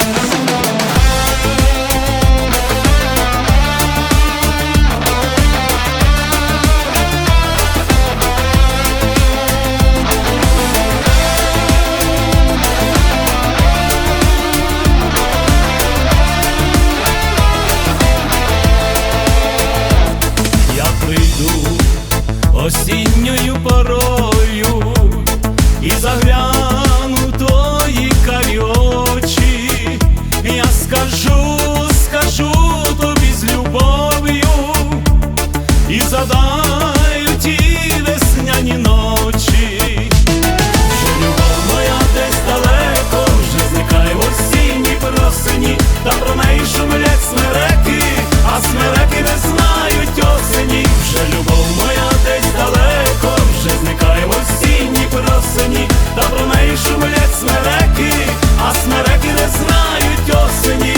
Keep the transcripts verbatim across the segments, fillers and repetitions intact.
Осінньою порою і загляну в твої карі очі, я скажу, скажу тобі з любов'ю і задаю ті весняні ночі, що любов моя десь далеко вже зникає в осінній просені, та про неї шумлять смереки, а смереки не знають осені. Вже любов моя десь далеко вже зникає в осінній просені, та про неї шумлять смереки, а смереки не знають осені.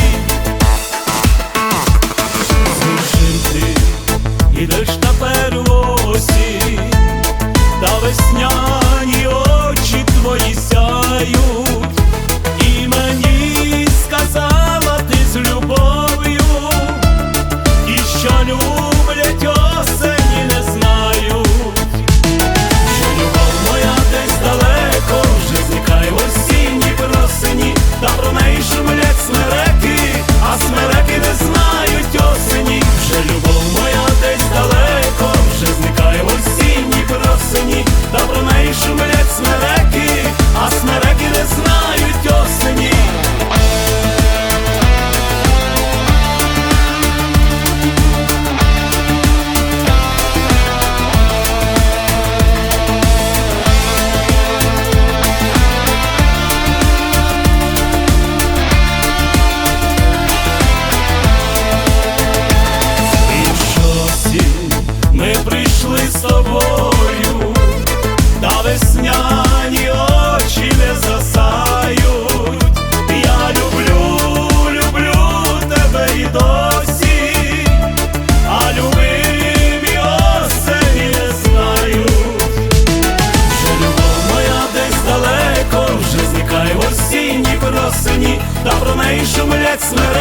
Слушай ти, ідеш тепер в осінь, та весняні очі твої сяють, і мені сказала ти з любов'ю, і що люблять осені не знають. Що любов моя десь далеко вже зникає в осінній просені, та про неї шумлять смереки, а смереки не знають осені. Вже любов моя десь далеко вже зникає в осінній просені, та про неї шумлять смереки, а смереки не знають осені. Ми прийшли з тобою, та весняні очі не згасають. Я люблю, люблю тебе і досі, а любимі осені не знають. Що любов моя десь далеко вже зникає в осінній просені, та про неї шумлять смереки,